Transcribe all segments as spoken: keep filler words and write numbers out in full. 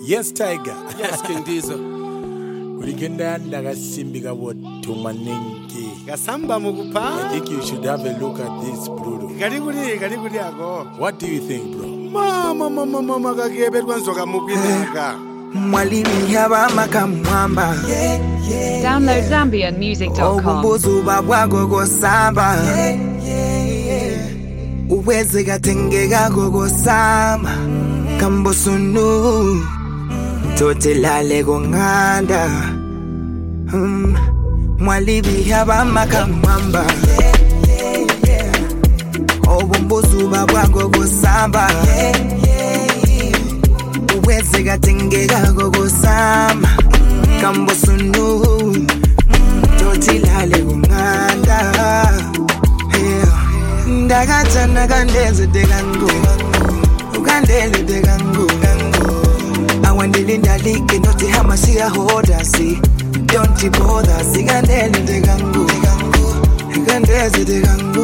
Yes, Tiger. Yes, King Diesel. Kulikenda ndaga simbi kabo tumanengi. Gasamba mukupa. I think you should have a look at this, Bruno. Karibuni, karibuni ako. What do you think, bro? Mama, mama, mama, kakebe kwanzoka mupinaka. Mwalimu yaba makamwamba. Download zambian music dot com. Obumbuzu babwago go samba. Uweze gatengega go samba. Kambosunu. Totelale go nganda. Hmm. Mwalimu yaba makamwamba. Obumbuzu babwago go samba. Uweze gatengega go samba. Kambosunu. Totilale go nganda. Ndagacha nagandeze degango. Ugandele degango. Awandili ndalike noti hamashia hoda si. Don't bother si gandele degango. Gandeze degango.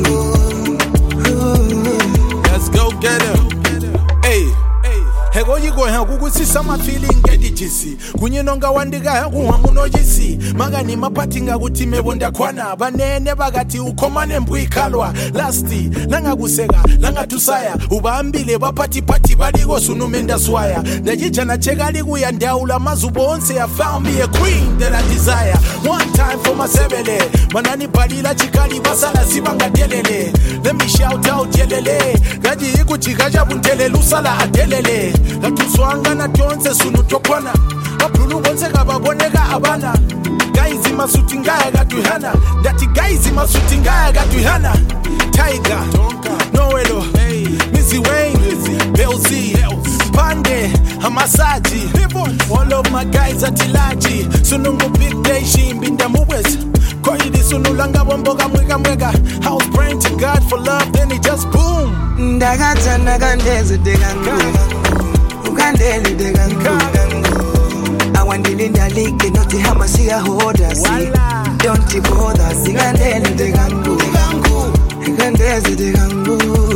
Let's go get him. Hey. Hego yigo hangu kusisa ma feeling editisi kunyinonga wandiga kuhamuno jisi magani mapatinga kutime bonda kwana banene bagati ukomane mbwikalwa lasti langa kusega langa tusaya ubambile bapati pati baligo sunumenda swaya ndajicha na chegali kuya ndaula mazubonse ya found me a queen that I desire one time for my sebele manani balila chikali basala sibanga delele let me shout out yelele gaji ikuchikaja buntele lusala adelele Latuswanga na tonse sunu topwana Wapulu bonse kababoneka abana Gaizi masutingaya gatuhana Dati gaizi masutingaya gatuhana Tiger, Noelo, Missy Wayne, Belzy, Pande, Hamasaji All of my guys at Tilaji Sunungu big day shimbinda muwes Koyidi sunulanga bomboga mwega mwega I was praying to God for love then it just boom Ndagacha nagandeze degango Ugandele degango Awandili ndalike noti hamashia hoda si Don't bother si gandele degango Gandeze degango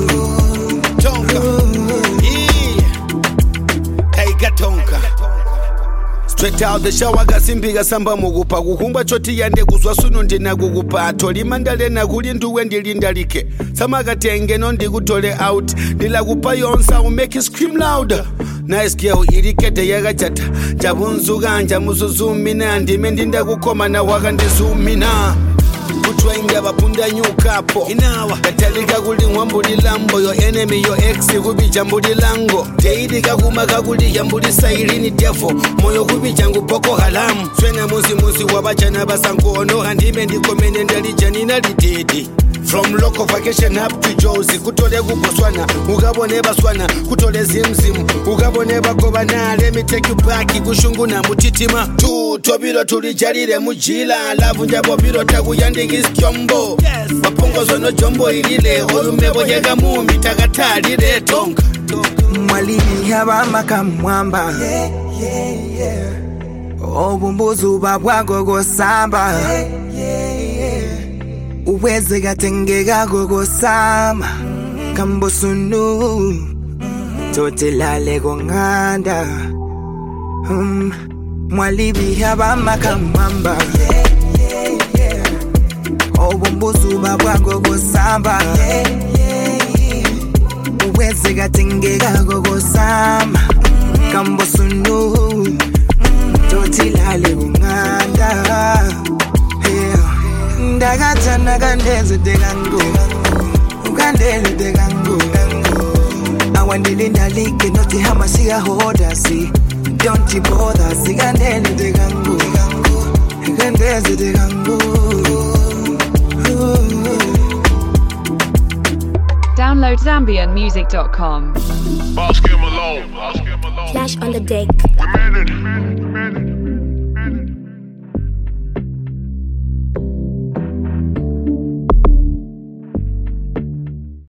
Tonka Yeah Taiga tonka Straight out the shower gasimbi gasamba mugupa kukumba choti yande kuzwa suno ndina kukupa tolima ndale na kuli nduwe ndilindalike sama gatenge no ndikutole out ndila kupa yonsa u make it scream louder nice girl irikete yagachata jabunzu ganja muzuzumina ndime ndinda kukoma na waka ndizumina kutwainga bapunda nyukapo inawa katalika kuli mwambuli lambo yo enemy yo ex kubicha mbuli lango teidika kumaka kuli yambuli sailini defo moyo kubicha ngupoko halamu swena muzi muzi wabachana basankono handime ndikomene ndalijani nalitedi From local vacation up to Josie Kutole kuboswana, ukabone baswana Kutole zimzimu, ukabone bakobana Let me take you back, kushunguna mutitima Tu, tobiro tulijalire mujila Lavu njabo biro tagu yandingis kyombo Wapongo zono jombo ilile Oyumebo yega mumbi tagatalire tonka Mwalimu yaba makamwamba Obumbuzu babwago go samba Uweze gatengega go sama Kambosunu Totelale go nganda um, Mwalibi yaba makamwamba Obumbuzu babwago go samba Uweze gatengega go sama Kambosunu Totelale go nganda Ndagacha nagandeze degango Ugandele degango Awandili ndalike noti hamashia hoda si Don't bother si gandele degango Gandeze degango Download zambian music dot com. Boss, give him alone. Boss, give him alone. Flash on the deck. We made it. We made it.